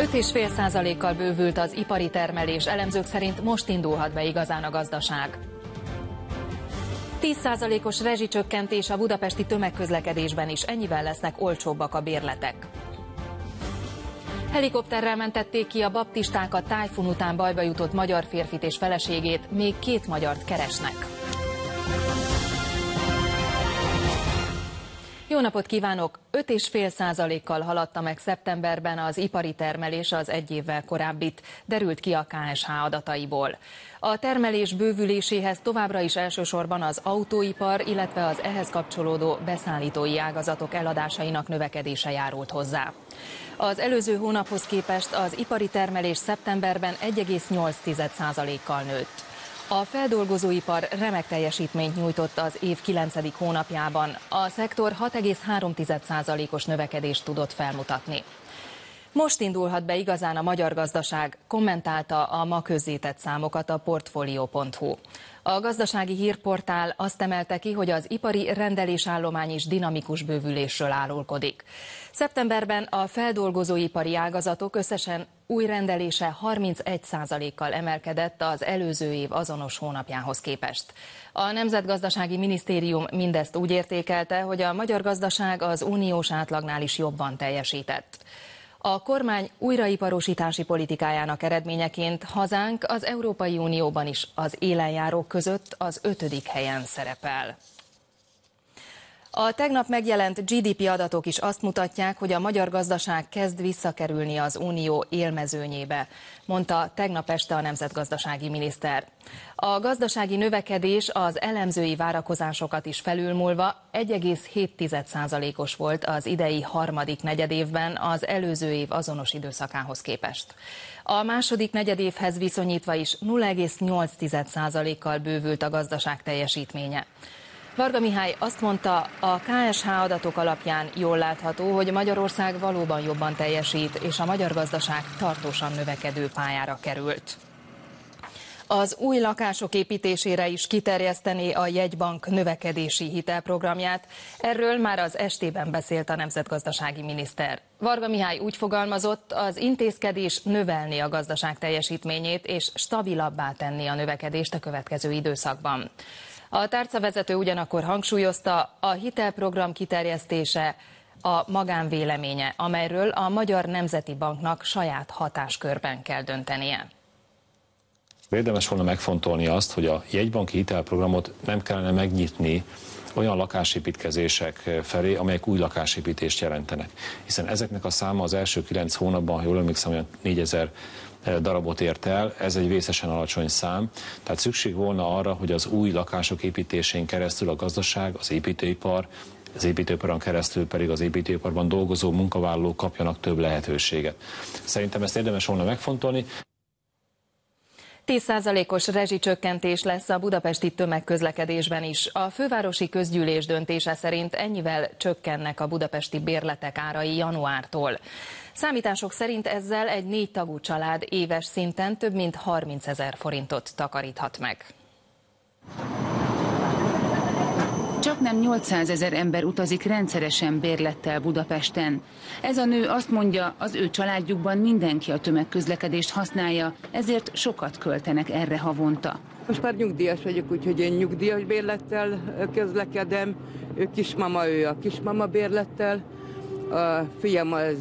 5,5%-kal bővült az ipari termelés, elemzők szerint most indulhat be igazán a gazdaság. 10%-os rezsicsökkentés a budapesti tömegközlekedésben is, ennyivel lesznek olcsóbbak a bérletek. Helikopterrel mentették ki a baptistákat, tájfun után bajba jutott magyar férfit és feleségét, még 2 magyart keresnek. Jó napot kívánok! 5,5%-kal haladta meg szeptemberben az ipari termelés az egy évvel korábbit, derült ki a KSH adataiból. A termelés bővüléséhez továbbra is elsősorban az autóipar, illetve az ehhez kapcsolódó beszállítói ágazatok eladásainak növekedése járult hozzá. Az előző hónaphoz képest az ipari termelés szeptemberben 1,8%-kal nőtt. A feldolgozóipar remek teljesítményt nyújtott az év 9. hónapjában, a szektor 6,3%-os növekedést tudott felmutatni. Most indulhat be igazán a magyar gazdaság, kommentálta a ma közzétett számokat a Portfolio.hu. A gazdasági hírportál azt emelte ki, hogy az ipari rendelésállomány is dinamikus bővülésről árulkodik. Szeptemberben a feldolgozóipari ágazatok összesen új rendelése 31%-kal emelkedett az előző év azonos hónapjához képest. A Nemzetgazdasági Minisztérium mindezt úgy értékelte, hogy a magyar gazdaság az uniós átlagnál is jobban teljesített. A kormány újraiparosítási politikájának eredményeként hazánk az Európai Unióban is az élenjárók között az 5. helyen szerepel. A tegnap megjelent GDP adatok is azt mutatják, hogy a magyar gazdaság kezd visszakerülni az unió élmezőnyébe, mondta tegnap este a nemzetgazdasági miniszter. A gazdasági növekedés az elemzői várakozásokat is felülmúlva 1,7%-os volt az idei harmadik negyedévben az előző év azonos időszakához képest. A második negyedévhez viszonyítva is 0,8%-kal bővült a gazdaság teljesítménye. Varga Mihály azt mondta, a KSH adatok alapján jól látható, hogy Magyarország valóban jobban teljesít, és a magyar gazdaság tartósan növekedő pályára került. Az új lakások építésére is kiterjesztené a jegybank növekedési hitelprogramját. Erről már az estében beszélt a nemzetgazdasági miniszter. Varga Mihály úgy fogalmazott, az intézkedés növelni a gazdaság teljesítményét és stabilabbá tenni a növekedést a következő időszakban. A tárcavezető ugyanakkor hangsúlyozta, a hitelprogram kiterjesztése a magánvéleménye, amelyről a Magyar Nemzeti Banknak saját hatáskörben kell döntenie. Érdemes volna megfontolni azt, hogy a jegybanki hitelprogramot nem kellene megnyitni olyan lakásépítkezések felé, amelyek új lakásépítést jelentenek. Hiszen ezeknek a száma az első 9 hónapban, ha jól emlékszem, olyan 4000 darabot ért el, ez egy vészesen alacsony szám, tehát szükség volna arra, hogy az új lakások építésén keresztül a gazdaság, az építőiparon keresztül pedig az építőiparban dolgozó munkavállalók kapjanak több lehetőséget. Szerintem ezt érdemes volna megfontolni. 10%-os rezsicsökkentés lesz a budapesti tömegközlekedésben is. A fővárosi közgyűlés döntése szerint ennyivel csökkennek a budapesti bérletek árai januártól. Számítások szerint ezzel egy 4 tagú család éves szinten több mint 30 000 forintot takaríthat meg. Csaknem 800 000 ember utazik rendszeresen bérlettel Budapesten. Ez a nő azt mondja, az ő családjukban mindenki a tömegközlekedést használja, ezért sokat költenek erre havonta. Most már nyugdíjas vagyok, úgyhogy én nyugdíjas bérlettel közlekedem. Ő kismama, ő a kismama bérlettel. A fiam az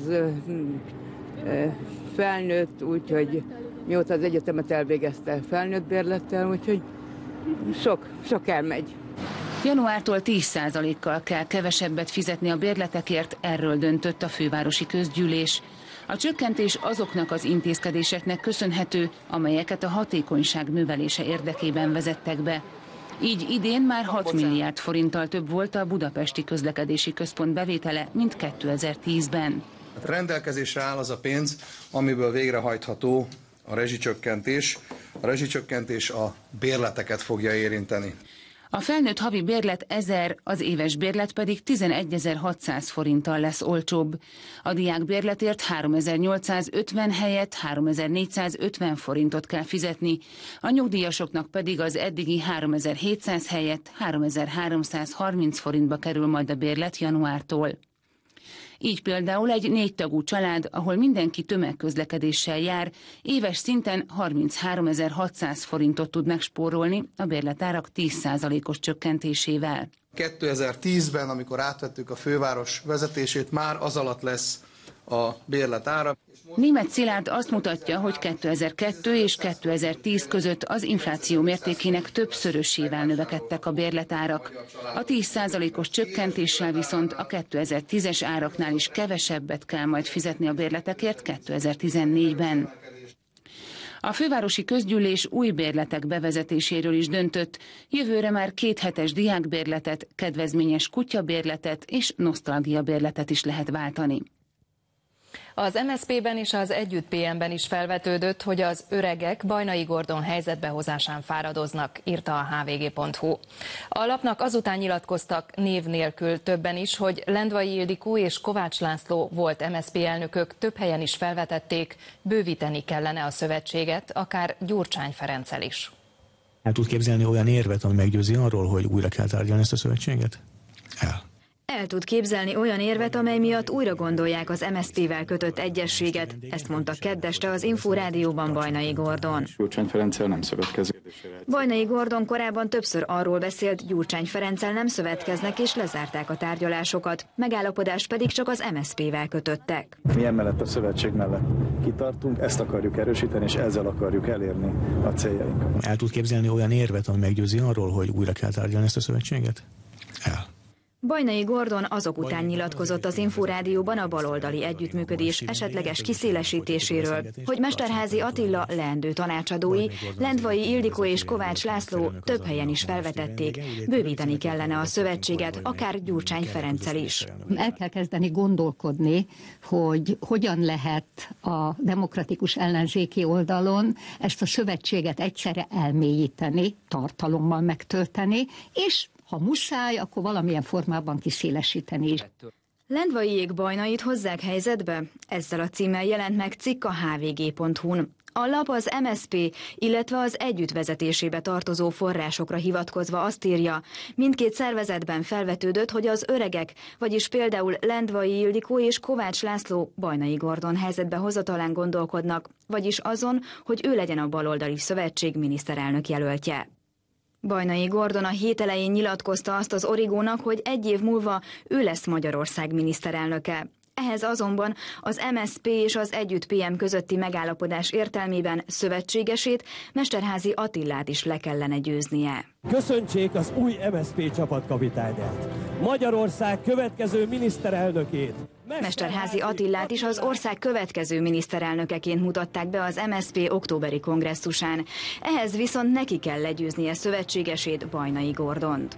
felnőtt, úgyhogy mióta az egyetemet elvégezte, felnőtt bérlettel, úgyhogy sok elmegy. Januártól 10%-kal kell kevesebbet fizetni a bérletekért, erről döntött a fővárosi közgyűlés. A csökkentés azoknak az intézkedéseknek köszönhető, amelyeket a hatékonyság növelése érdekében vezettek be. Így idén már 6 milliárd forinttal több volt a Budapesti Közlekedési Központ bevétele, mint 2010-ben. Rendelkezésre áll az a pénz, amiből végrehajtható a rezsicsökkentés. A rezsicsökkentés a bérleteket fogja érinteni. A felnőtt havi bérlet 1000, az éves bérlet pedig 11.600 forinttal lesz olcsóbb. A diák bérletért 3850 helyett 3450 forintot kell fizetni, a nyugdíjasoknak pedig az eddigi 3700 helyett 3330 forintba kerül majd a bérlet januártól. Így például egy 4 tagú család, ahol mindenki tömegközlekedéssel jár, éves szinten 33.600 forintot tud megspórolni a bérletárak 10%-os csökkentésével. 2010-ben, amikor átvettük a főváros vezetését, már az alatt lesz a bérletára. Németh Szilárd azt mutatja, hogy 2002 és 2010 között az infláció mértékének többszörösével növekedtek a bérletárak. A 10%-os csökkentéssel viszont a 2010-es áraknál is kevesebbet kell majd fizetni a bérletekért 2014-ben. A fővárosi közgyűlés új bérletek bevezetéséről is döntött. Jövőre már 2 hetes diákbérletet, kedvezményes kutyabérletet és nosztalgiabérletet is lehet váltani. Az MSZP-ben és az Együtt PM-ben is felvetődött, hogy az öregek Bajnai Gordon helyzetbehozásán fáradoznak, írta a hvg.hu. A lapnak azután nyilatkoztak név nélkül többen is, hogy Lendvai Ildikó és Kovács László volt MSZP elnökök több helyen is felvetették, bővíteni kellene a szövetséget, akár Gyurcsány Ferenccel is. El tud képzelni olyan érvet, ami meggyőzi arról, hogy újra kell tárgyalni ezt a szövetséget? El tud képzelni olyan érvet, amely miatt újra gondolják az MSZP-vel kötött egyezséget. Ezt mondta kedd este az Inforádióban Bajnai Gordon. Gyurcsány Ferenccel nem szövetkezik. Bajnai Gordon korábban többször arról beszélt, Gyurcsány Ferenccel nem szövetkeznek és lezárták a tárgyalásokat. Megállapodást pedig csak az MSZP-vel kötöttek. Mi emellett a szövetség mellett kitartunk, ezt akarjuk erősíteni, és ezzel akarjuk elérni a céljainkat. El tud képzelni olyan érvet, ami meggyőzi arról, hogy újra kell tárgyalni ezt a szövetséget? Bajnai Gordon azok után nyilatkozott az Inforádióban a baloldali együttműködés esetleges kiszélesítéséről, hogy Mesterházy Attila leendő tanácsadói, Lendvai Ildikó és Kovács László több helyen is felvetették, bővíteni kellene a szövetséget, akár Gyurcsány Ferenccel is. El kell kezdeni gondolkodni, hogy hogyan lehet a demokratikus ellenzéki oldalon ezt a szövetséget egyszerre elmélyíteni, tartalommal megtölteni, és ha muszáj, akkor valamilyen formában kiszélesíteni is. Lendvaiék Bajnait hozzák helyzetbe? Ezzel a címmel jelent meg cikk a hvg.hu-n. A lap az MSZP, illetve az együtt vezetésébe tartozó forrásokra hivatkozva azt írja, mindkét szervezetben felvetődött, hogy az öregek, vagyis például Lendvai Ildikó és Kovács László Bajnai Gordon helyzetbe hozatalán gondolkodnak, vagyis azon, hogy ő legyen a baloldali szövetség miniszterelnök jelöltje. Bajnai Gordon a hét elején nyilatkozta azt az Origónak, hogy 1 év múlva ő lesz Magyarország miniszterelnöke. Ehhez azonban az MSZP és az Együtt PM közötti megállapodás értelmében szövetségesét, Mesterházy Attilát is le kellene győznie. Köszöntsék az új MSZP csapatkapitányát, Magyarország következő miniszterelnökét. Mesterházy Attilát is az ország következő miniszterelnökeként mutatták be az MSZP októberi kongresszusán. Ehhez viszont neki kell legyőznie szövetségesét, Bajnai Gordont.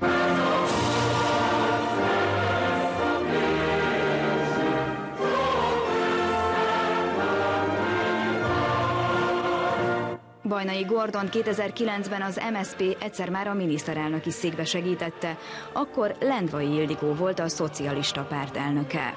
Bajnai Gordon 2009-ben az MSZP egyszer már a miniszterelnöki székbe segítette, akkor Lendvai Ildikó volt a szocialista párt elnöke.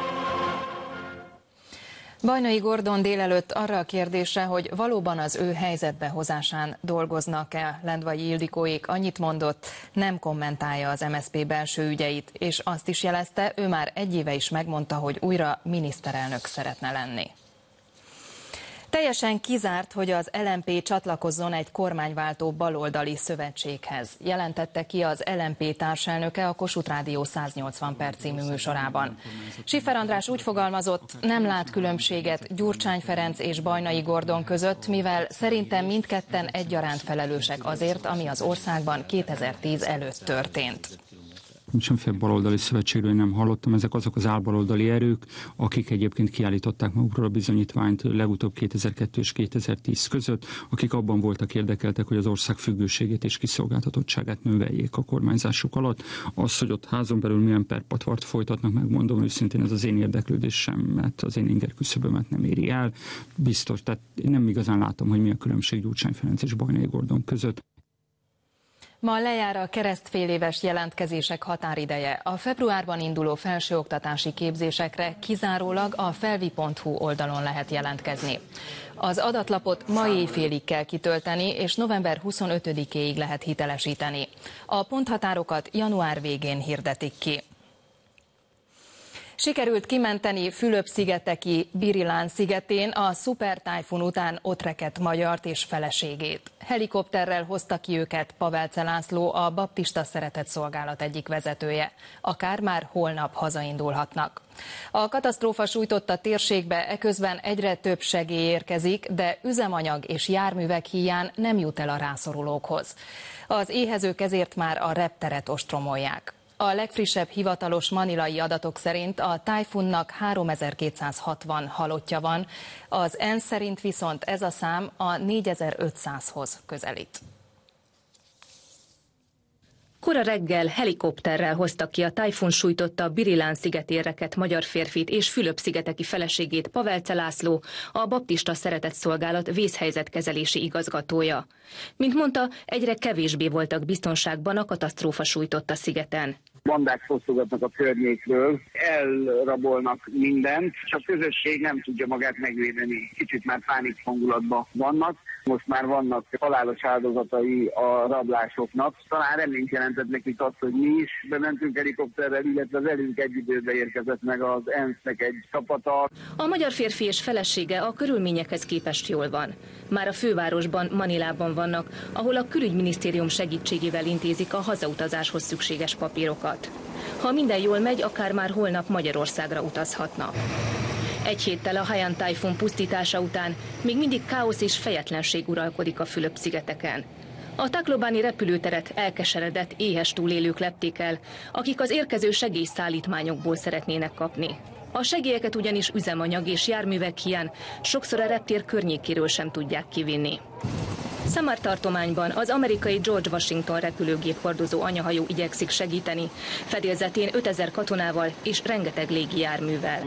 Bajnai Gordon délelőtt arra a kérdésre, hogy valóban az ő helyzetbehozásán dolgoznak-e Lendvai Ildikóék, annyit mondott, nem kommentálja az MSZP belső ügyeit, és azt is jelezte, ő már 1 éve is megmondta, hogy újra miniszterelnök szeretne lenni. Teljesen kizárt, hogy az LMP csatlakozzon egy kormányváltó baloldali szövetséghez, jelentette ki az LMP társelnöke a Kossuth Rádió 180 perc című műsorában. Schiffer András úgy fogalmazott, nem lát különbséget Gyurcsány Ferenc és Bajnai Gordon között, mivel szerintem mindketten egyaránt felelősek azért, ami az országban 2010 előtt történt. Semmiféle baloldali szövetségről nem hallottam, ezek azok az álbaloldali erők, akik egyébként kiállították magukról a bizonyítványt legutóbb 2002 és 2010 között, akik abban voltak érdekeltek, hogy az ország függőségét és kiszolgáltatottságát növeljék a kormányzásuk alatt. Az, hogy ott házon belül milyen perpatvart folytatnak, megmondom őszintén, ez az én érdeklődésemet, az én inger küszöbömet nem éri el. Biztos, tehát én nem igazán látom, hogy mi a különbség Gyurcsány Ferenc és Bajnai Gordon között. Ma lejár a keresztféléves jelentkezések határideje. A februárban induló felsőoktatási képzésekre kizárólag a felvi.hu oldalon lehet jelentkezni. Az adatlapot ma éjfélig kell kitölteni, és november 25-éig lehet hitelesíteni. A ponthatárokat január végén hirdetik ki. Sikerült kimenteni Fülöp-szigeteki Birilán szigetén a szupertájfun után ott rekedt magyart és feleségét. Helikopterrel hozta ki őket Pavelce László, a Baptista Szeretetszolgálat egyik vezetője. Akár már holnap hazaindulhatnak. A katasztrófa sújtotta térségbe eközben egyre több segély érkezik, de üzemanyag és járművek híján nem jut el a rászorulókhoz. Az éhezők ezért már a repteret ostromolják. A legfrissebb hivatalos manilai adatok szerint a tájfunnak 3260 halottja van, az ENSZ szerint viszont ez a szám a 4500-hoz közelít. Kora reggel helikopterrel hoztak ki a tájfun sújtotta Birilán szigetén rekedt magyar férfit és Fülöp-szigeteki feleségét, Pavelce László, a Baptista Szeretetszolgálat vészhelyzetkezelési igazgatója. Mint mondta, egyre kevésbé voltak biztonságban a katasztrófa sújtotta szigeten. Bandák fosztogatnak a környékről, elrabolnak mindent, és a közösség nem tudja magát megvédeni. Kicsit már pánik hangulatban vannak. Most már vannak halálos áldozatai a rablásoknak. Talán reményt jelentett nekik azt, hogy mi is bementünk helikopterrel, illetve velünk egy időben érkezett meg az ENSZ-nek egy csapata. A magyar férfi és felesége a körülményekhez képest jól van. Már a fővárosban, Manilában vannak, ahol a külügyminisztérium segítségével intézik a hazautazáshoz szükséges papírokat. Ha minden jól megy, akár már holnap Magyarországra utazhatnak. Egy héttel a Haiyan tájfun pusztítása után még mindig káosz és fejetlenség uralkodik a Fülöp-szigeteken. A Taklobani repülőteret elkeseredett, éhes túlélők lepték el, akik az érkező segélyszállítmányokból szeretnének kapni. A segélyeket ugyanis üzemanyag és járművek hiány sokszor a reptér környékéről sem tudják kivinni. Samar tartományban az amerikai George Washington repülőgép hordozó anyahajó igyekszik segíteni, fedélzetén 5000 katonával és rengeteg légijárművel.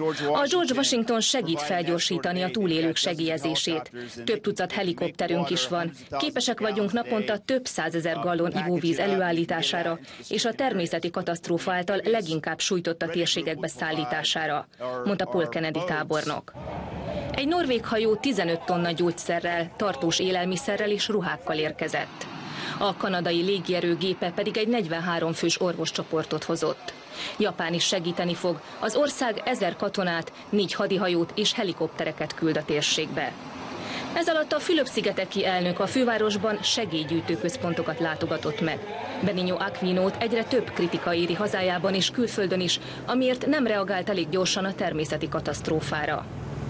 A George Washington segít felgyorsítani a túlélők segélyezését. Több tucat helikopterünk is van. Képesek vagyunk naponta több 100 000 gallon ivóvíz előállítására és a természeti katasztrófa által leginkább sújtott a térségekbe szállítására, mondta Paul Kennedy tábornok. Egy norvég hajó 15 tonna gyógyszerrel, tartós élelmiszerrel és ruhákkal érkezett. A kanadai légierő gépe pedig egy 43 fős orvoscsoportot hozott. Japán is segíteni fog, az ország 1000 katonát, 4 hadihajót és helikoptereket küld a térségbe. Ez alatt a Fülöp-szigeteki elnök a fővárosban segélygyűjtő központokat látogatott meg. Benigno Aquinót egyre több kritika éri hazájában és külföldön is, amiért nem reagált elég gyorsan a természeti katasztrófára.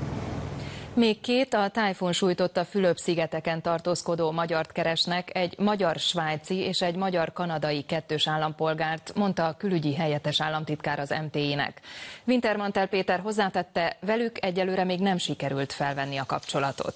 Még 2 a tájfun sújtotta Fülöp-szigeteken tartózkodó magyart keresnek, egy magyar-svájci és egy magyar-kanadai kettős állampolgárt, mondta a külügyi helyettes államtitkár az MTI-nek. Wintermantel Péter hozzátette, velük egyelőre még nem sikerült felvenni a kapcsolatot.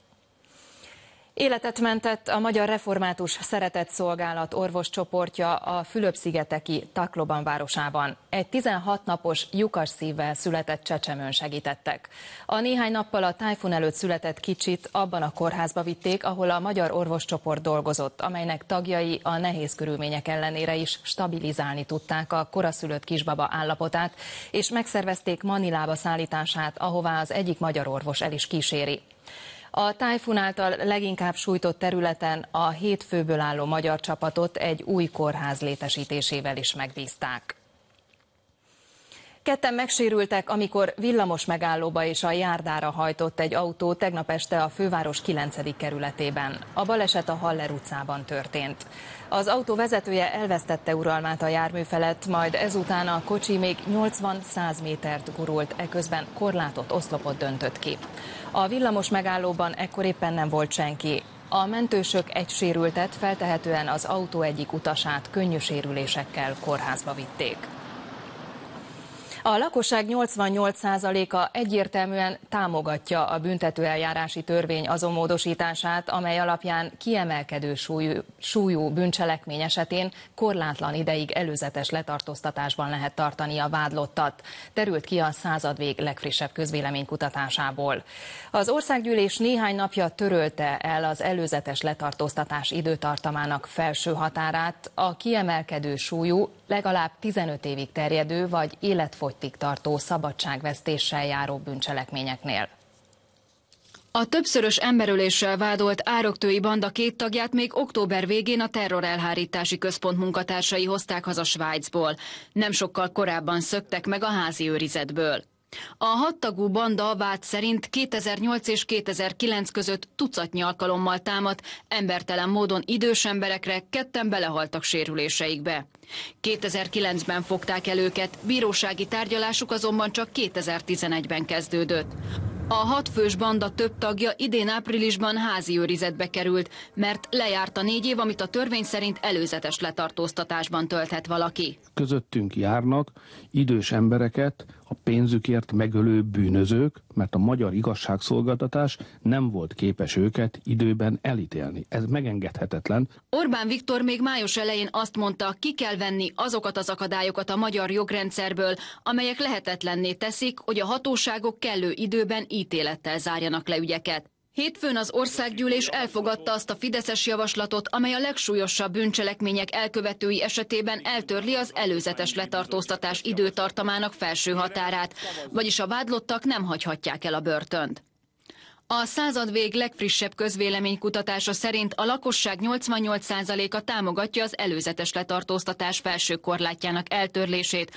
Életet mentett a Magyar Református Szeretetszolgálat orvoscsoportja a Fülöp-szigeteki Tacloban városában. Egy 16 napos lyukas szívvel született csecsemőn segítettek. A néhány nappal a tájfun előtt született kicsit abban a kórházba vitték, ahol a magyar orvoscsoport dolgozott, amelynek tagjai a nehéz körülmények ellenére is stabilizálni tudták a koraszülött kisbaba állapotát, és megszervezték Manilába szállítását, ahová az egyik magyar orvos el is kíséri. A tájfun által leginkább sújtott területen a 7 főből álló magyar csapatot egy új kórház létesítésével is megbízták. 2 megsérültek, amikor villamos megállóba és a járdára hajtott egy autó tegnap este a főváros 9. kerületében. A baleset a Haller utcában történt. Az autó vezetője elvesztette uralmát a jármű felett, majd ezután a kocsi még 80-100 métert gurult, eközben korlátott oszlopot döntött ki. A villamos megállóban ekkor éppen nem volt senki. A mentősök egy sérültet, feltehetően az autó egyik utasát könnyű sérülésekkel kórházba vitték. A lakosság 88%-a egyértelműen támogatja a büntetőeljárási törvény azon módosítását, amely alapján kiemelkedő súlyú bűncselekmény esetén korlátlan ideig előzetes letartóztatásban lehet tartani a vádlottat, derült ki a századvég legfrissebb közvéleménykutatásából. Az országgyűlés néhány napja törölte el az előzetes letartóztatás időtartamának felső határát a kiemelkedő súlyú, legalább 15 évig terjedő vagy életfogytig tartó szabadságvesztéssel járó bűncselekményeknél. A többszörös emberöléssel vádolt ároktői banda 2 tagját még október végén a terrorelhárítási központ munkatársai hozták haza Svájcból. Nem sokkal korábban szöktek meg a házi őrizetből. A 6 tagú banda vád szerint 2008 és 2009 között tucatnyi alkalommal támadt embertelen módon idős emberekre, 2-en belehaltak sérüléseikbe. 2009-ben fogták el őket, bírósági tárgyalásuk azonban csak 2011-ben kezdődött. A 6 fős banda több tagja idén áprilisban házi őrizetbe került, mert lejárt a 4 év, amit a törvény szerint előzetes letartóztatásban tölthet valaki. Közöttünk járnak idős embereket a pénzükért megölő bűnözők, mert a magyar igazságszolgáltatás nem volt képes őket időben elítélni. Ez megengedhetetlen. Orbán Viktor még május elején azt mondta, ki kell venni azokat az akadályokat a magyar jogrendszerből, amelyek lehetetlenné teszik, hogy a hatóságok kellő időben ítélettel zárjanak le ügyeket. Hétfőn az országgyűlés elfogadta azt a fideszes javaslatot, amely a legsúlyosabb bűncselekmények elkövetői esetében eltörli az előzetes letartóztatás időtartamának felső határát, vagyis a vádlottak nem hagyhatják el a börtönt. A századvég legfrissebb közvéleménykutatása szerint a lakosság 88%-a támogatja az előzetes letartóztatás felső korlátjának eltörlését,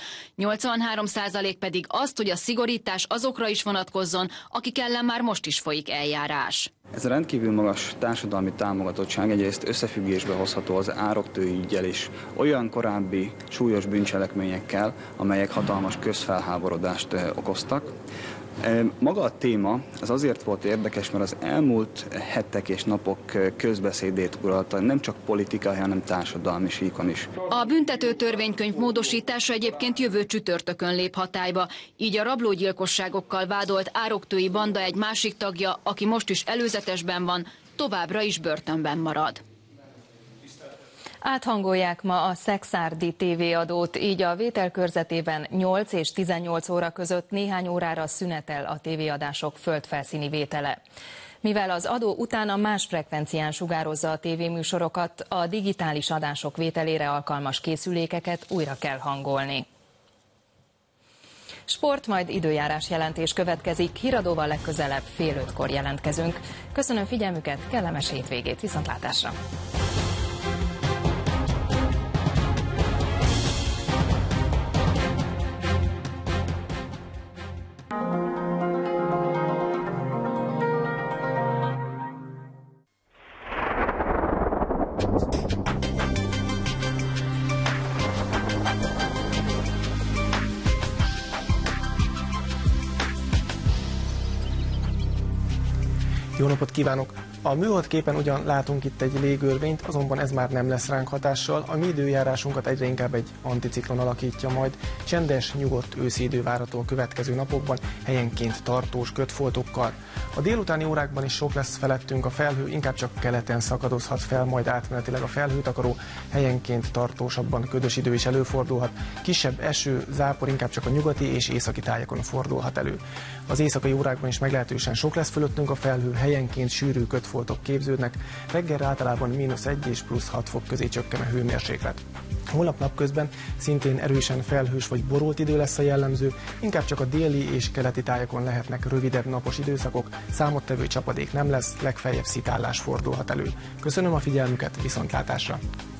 83% pedig azt, hogy a szigorítás azokra is vonatkozzon, akik ellen már most is folyik eljárás. Ez a rendkívül magas társadalmi támogatottság egyrészt összefüggésbe hozható az ároktői üggyel is, olyan korábbi súlyos bűncselekményekkel, amelyek hatalmas közfelháborodást okoztak. Maga a téma az azért volt érdekes, mert az elmúlt hetek és napok közbeszédét uralta, nem csak politikai, hanem társadalmi síkon is. A büntető törvénykönyv módosítása egyébként jövő csütörtökön lép hatályba, így a rablógyilkosságokkal vádolt ároktői banda egy másik tagja, aki most is előzetesben van, továbbra is börtönben marad. Áthangolják ma a szekszárdi tévéadót, így a vételkörzetében 8 és 18 óra között néhány órára szünetel a tévéadások földfelszíni vétele. Mivel az adó utána más frekvencián sugározza a tévéműsorokat, a digitális adások vételére alkalmas készülékeket újra kell hangolni. Sport, majd időjárás jelentés következik, híradóval legközelebb 4:30 jelentkezünk. Köszönöm figyelmüket, kellemes hétvégét, viszontlátásra! Jó napot kívánok! A műholdképen ugyan látunk itt egy légörvényt, azonban ez már nem lesz ránk hatással. A mi időjárásunkat egyre inkább egy anticiklon alakítja majd. Csendes, nyugodt őszi idő várható a következő napokban, helyenként tartós kötfoltokkal. A délutáni órákban is sok lesz felettünk a felhő, inkább csak keleten szakadozhat fel, majd átmenetileg a felhőtakaró, helyenként tartósabban ködös idő is előfordulhat. Kisebb eső, zápor inkább csak a nyugati és északi tájakon fordulhat elő. Az éjszakai órákban is meglehetősen sok lesz fölöttünk a felhő, helyenként sűrű kötfoltok képződnek, reggelre általában -1 és +6 fok közé csökken a hőmérséklet. Holnap napközben szintén erősen felhős vagy borult idő lesz a jellemző, inkább csak a déli és keleti tájakon lehetnek rövidebb napos időszakok, számottevő csapadék nem lesz, legfeljebb szitállás fordulhat elő. Köszönöm a figyelmüket, viszontlátásra!